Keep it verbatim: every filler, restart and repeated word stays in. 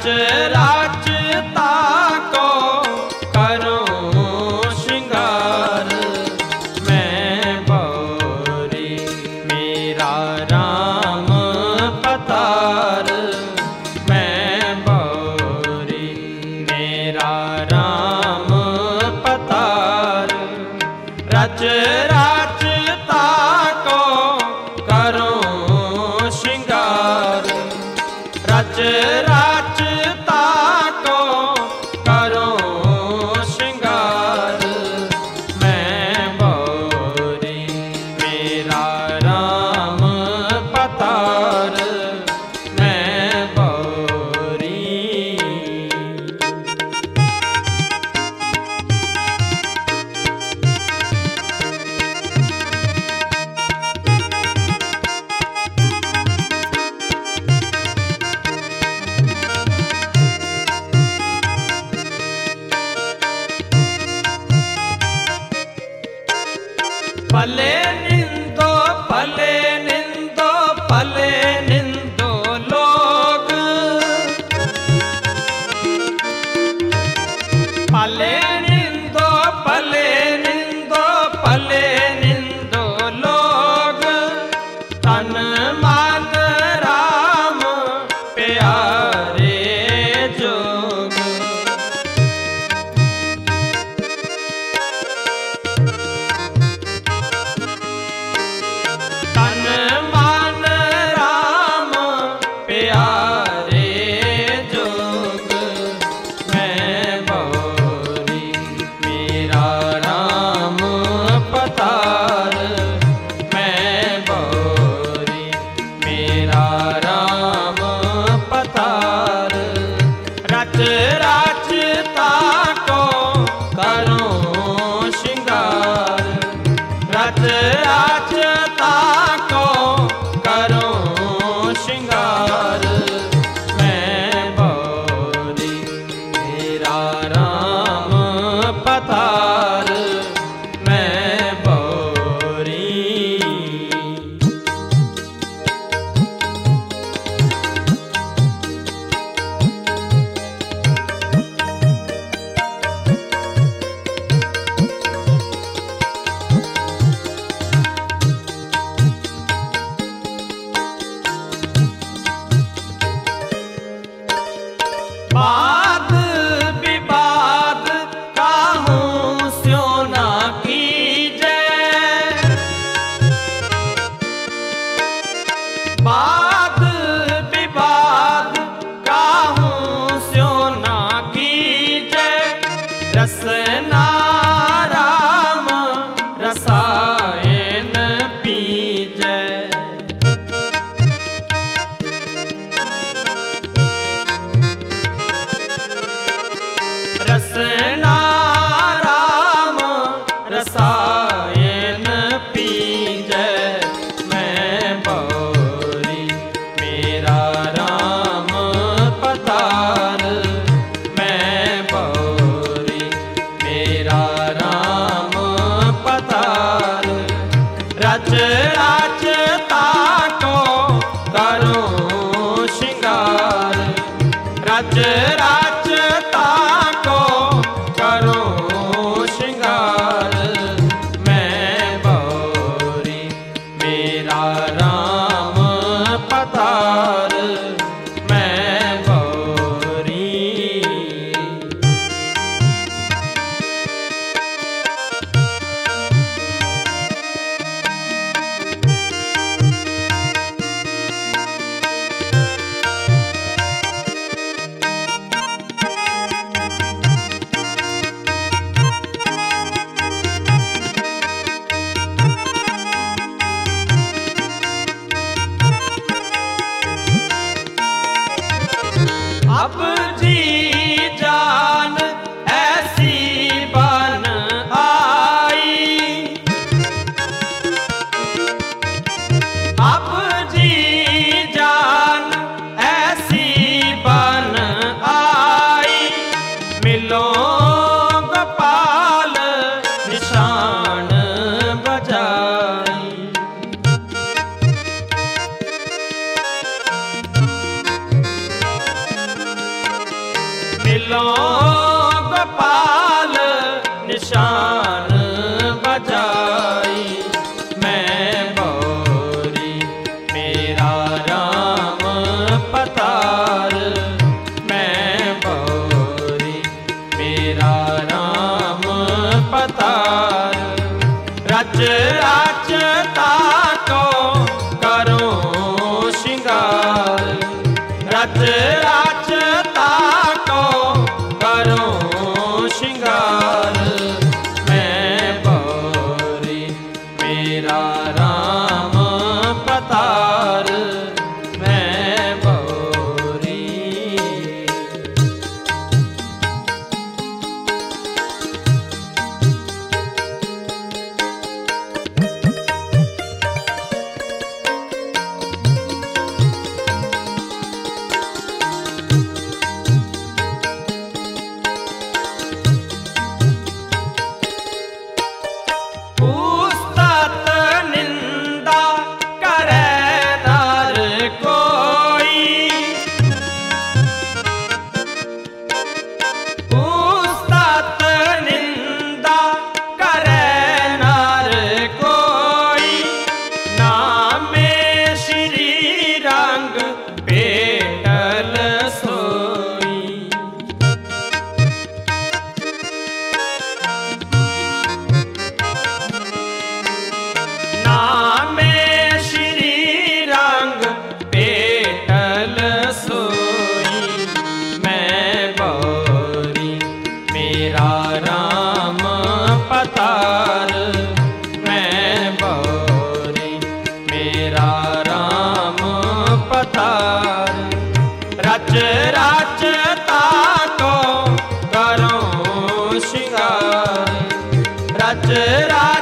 रच राचता को करूं श्रृंगार, मैं बौरी मेरा राम पतार, मैं बौरी मेरा राम पतार। रच राचता को करूं श्रृंगार, रच राचता को करूं श्रृंगार, मैं बौरी मेरा राम पतार, मैं बौरी। पले निंदो पले निंदो पले निंदो लोग, पले निंदो पले निंदो पले निंदो लोग, तन मन राम प्यारे जोग। तन मन राम प्यारे जोग, मैं बौरी मेरा राम पतार, मैं बौरी मेरा राम पतार। रच राचता को करूं श्रृंगार, रच राचता को करूं श्रृंगार, मैं बौरी मेरा राम पतार, मैं बौरी। वाद विवाद काहूं स्यों ना कीजे, वाद विवाद काहूं स्यों ना कीजे, रसना राम रसायन पीजे। रसना राम रसायन पीजे, मैं बौरी मेरा राम पतार, मैं बौरी मेरा राम पतार। रच राचता को करूं श्रृंगार, रच राचता को करूं श्रृंगार, मैं बौरी मेरा राम पतार, मैं बौरी। अब जी जान ऐसी बन आई, अब जी जान ऐसी बन आई, मिलो गोपाल निशान बजाई। खेलों गोपाल निशान बजाई। मैं बौरी मेरा राम पतार, मैं बौरी मेरा राम पतार। रच राचता को करो श्रृंगार, रच राचता को करो श्रृंगार। मैं बौरी मेरा राम पतार, मैं बौरी। पुस्तक निंदा करे नर कोई, पुस्तक निंदा करे नर कोई। नामे श्री रंग पेटल सोई, नामे श्री रंग पेटल सोई। मैं बौरी मेरा राम पतार, मैं बौरी मेरा राम पतार। रच राचता को करो श्रृंगार, रच रा